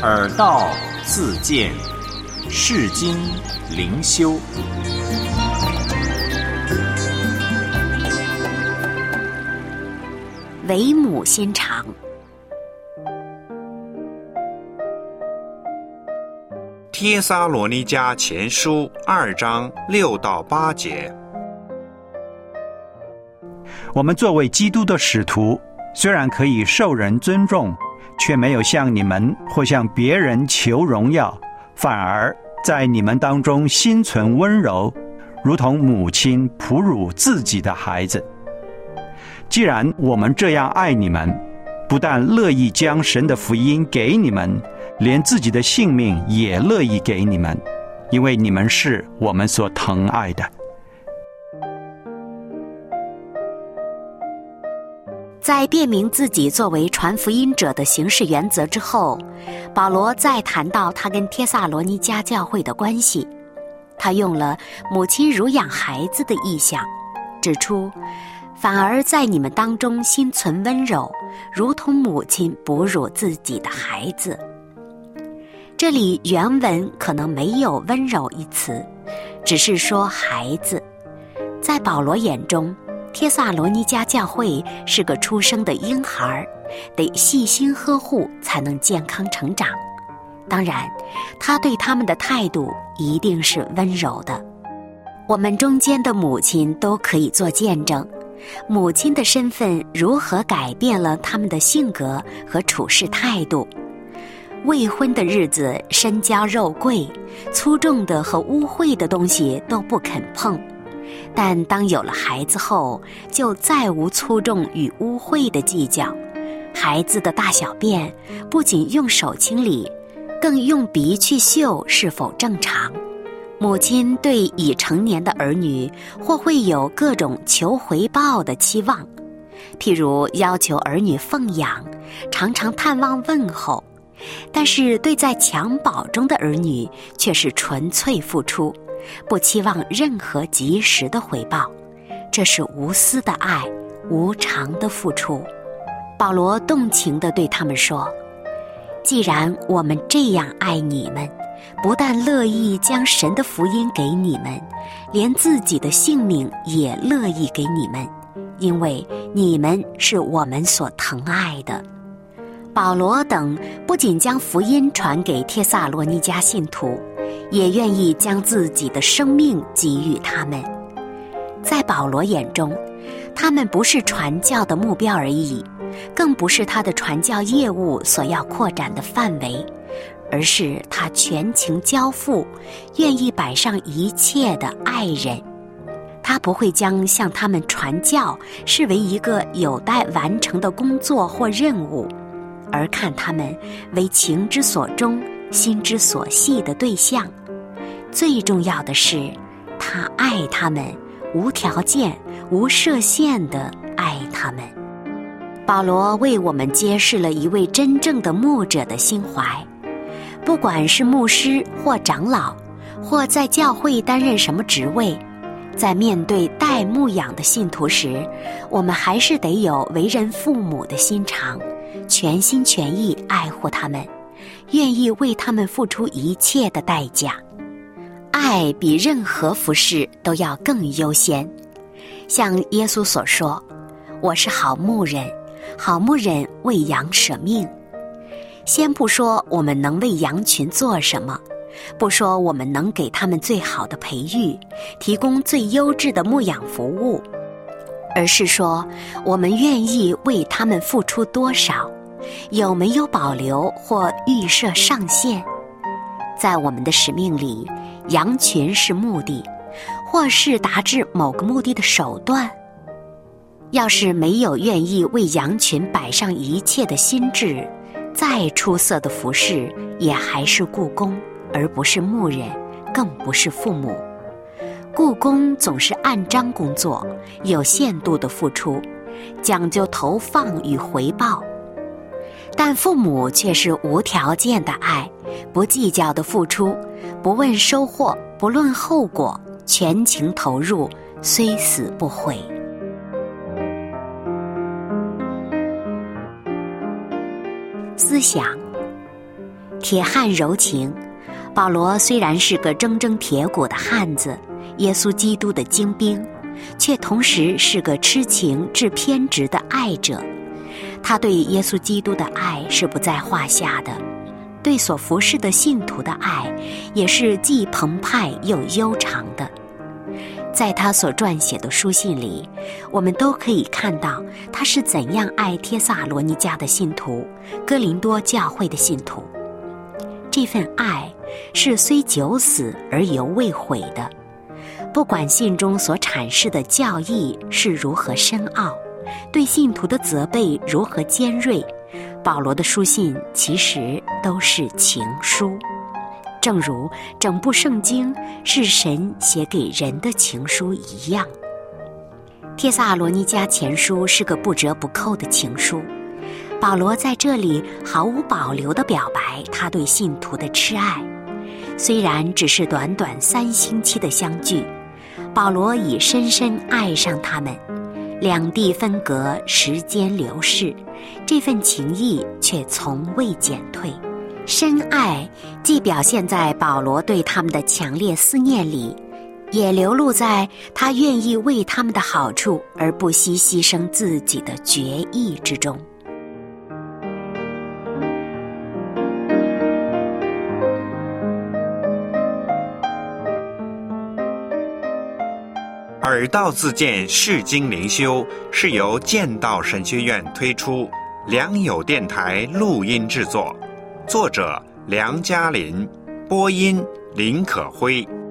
耳道自见，世经灵修。 为母心肠。 帖撒罗尼迦前书2章6到8节。 我们作为基督的使徒，虽然可以受人尊重，却没有向你们或向别人求荣耀，反而在你们当中心存温柔，如同母亲哺乳自己的孩子。既然我们这样爱你们，不但乐意将神的福音给你们，连自己的性命也乐意给你们，因为你们是我们所疼爱的。 在辨明自己作为传福音者的行事原则之后，保罗再谈到他跟帖撒罗尼迦教会的关系。他用了母亲乳养孩子的意象，指出反而在你们当中心存温柔，如同母亲哺乳自己的孩子。这里原文可能没有温柔一词，只是说孩子。在保罗眼中，帖撒罗尼迦教会是个出生的婴孩，得细心呵护才能健康成长。当然，他对他们的态度一定是温柔的。我们中间的母亲都可以做见证，母亲的身份如何改变了他们的性格和处事态度。未婚的日子身娇肉贵，粗重的和污秽的东西都不肯碰，但当有了孩子后，就再无粗重与污秽的计较。孩子的大小便不仅用手清理，更用鼻去嗅是否正常。母亲对已成年的儿女或会有各种求回报的期望，譬如要求儿女奉养，常常探望问候，但是对在襁褓中的儿女却是纯粹付出，不期望任何及时的回报。这是无私的爱，无偿的付出。保罗动情地对他们说，既然我们这样爱你们，不但乐意将神的福音给你们，连自己的性命也乐意给你们，因为你们是我们所疼爱的。保罗等不仅将福音传给帖撒罗尼迦信徒，也愿意将自己的生命给予他们。在保罗眼中，他们不是传教的目标而已，更不是他的传教业务所要扩展的范围，而是他全情交付，愿意摆上一切的爱人。他不会将向他们传教视为一个有待完成的工作或任务，而看他们为情之所钟、心之所系的对象。最重要的是，他爱他们，无条件、无设限地爱他们。保罗为我们揭示了一位真正的牧者的心怀。不管是牧师或长老，或在教会担任什么职位，在面对待牧养的信徒时，我们还是得有为人父母的心肠，全心全意爱护他们，愿意为他们付出一切的代价。爱比任何服事都要更优先。像耶稣所说，我是好牧人，好牧人为羊舍命。先不说我们能为羊群做什么，不说我们能给他们最好的培育，提供最优质的牧养服务，而是说我们愿意为他们付出多少，有没有保留或预设上限。在我们的使命里，羊群是目的，或是达至某个目的的手段。要是没有愿意为羊群摆上一切的心智，再出色的服侍也还是雇工，而不是牧人，更不是父母。雇工总是按章工作，有限度的付出，讲究投放与回报。但父母却是无条件的爱，不计较的付出，不问收获，不论后果，全情投入，虽死不悔。思想， 铁汉柔情，保罗虽然是个铮铮铁骨的汉子，耶稣基督的精兵，却同时是个痴情至偏执的爱者。他对耶稣基督的爱是不在话下的，对所服侍的信徒的爱也是既澎湃又悠长的。在他所撰写的书信里，我们都可以看到他是怎样爱帖撒罗尼迦的信徒，哥林多教会的信徒。这份爱是虽久死而犹未悔的，不管信中所阐释的教义是如何深奥，对信徒的责备如何尖锐，保罗的书信其实都是情书，正如整部圣经是神写给人的情书一样。帖撒罗尼迦前书是个不折不扣的情书，保罗在这里毫无保留地表白他对信徒的痴爱。虽然只是短短3星期的相聚，保罗已深深爱上他们，两地分隔，时间流逝，这份情谊却从未减退。深爱既表现在保罗对他们的强烈思念里，也流露在他愿意为他们的好处而不惜牺牲自己的决意之中。 耳道自荐释经灵修是由剑道神学院推出，良友电台录音制作，作者梁嘉麟，播音林可辉。